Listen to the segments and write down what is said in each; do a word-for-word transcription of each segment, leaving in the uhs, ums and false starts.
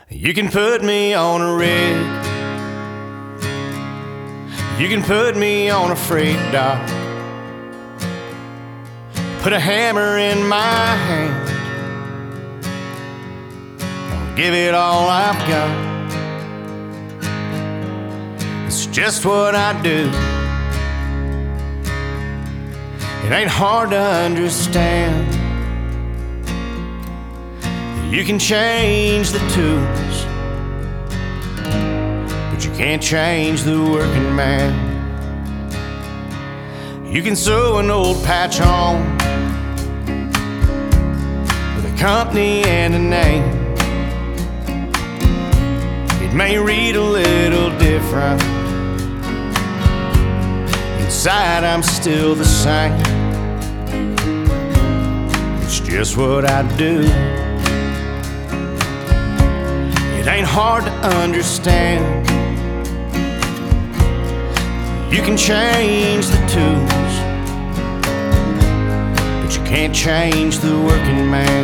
You can put me on a rig, you can put me on a freight dock, put a hammer in my hand, I'll give it all I've got. It's just what I do. It ain't hard to understand. You can change the tools, but you can't change the working man. You can sew an old patch on with a company and a name. It may read a little different. Inside I'm still the same. It's just what I do. It ain't hard to understand. You can change the tools, but you can't change the working man.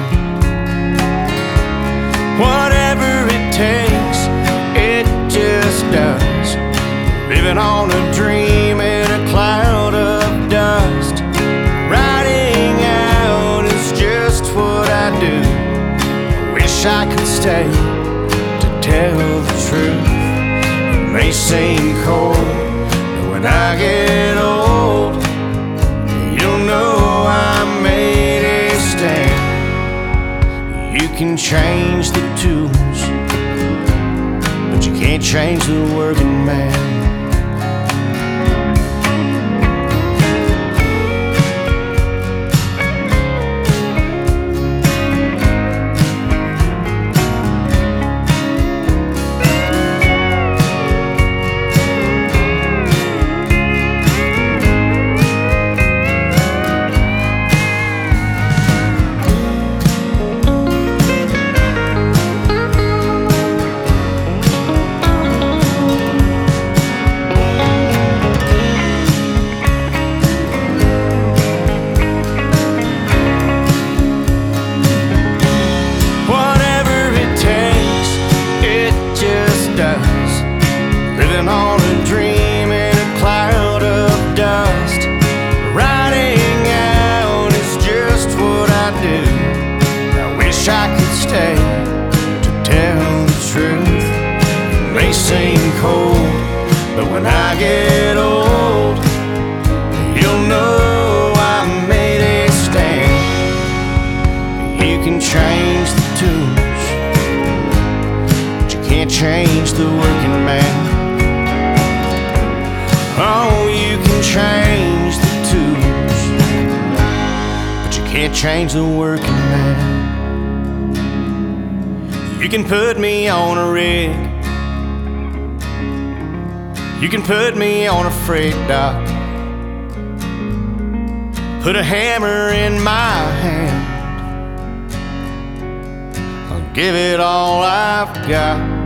Whatever it takes, it just does. Living on a dream in a cloud of dust. Riding out is just what I do. I wish I could stay to tell the truth. It may seem cold, but when I get old, you'll know I made a stand. You can change the tools, but you can't change the working man. Living on a dream in a cloud of dust. Riding out is just what I do. I wish I could stay to tell the truth. It may seem cold, but when I get old, you'll know I made a stand. You can change the tools, but you can't change the working man. Oh, you can change the tools, but you can't change the working man. You can put me on a rig, you can put me on a freight dock, put a hammer in my hand, I'll give it all I've got.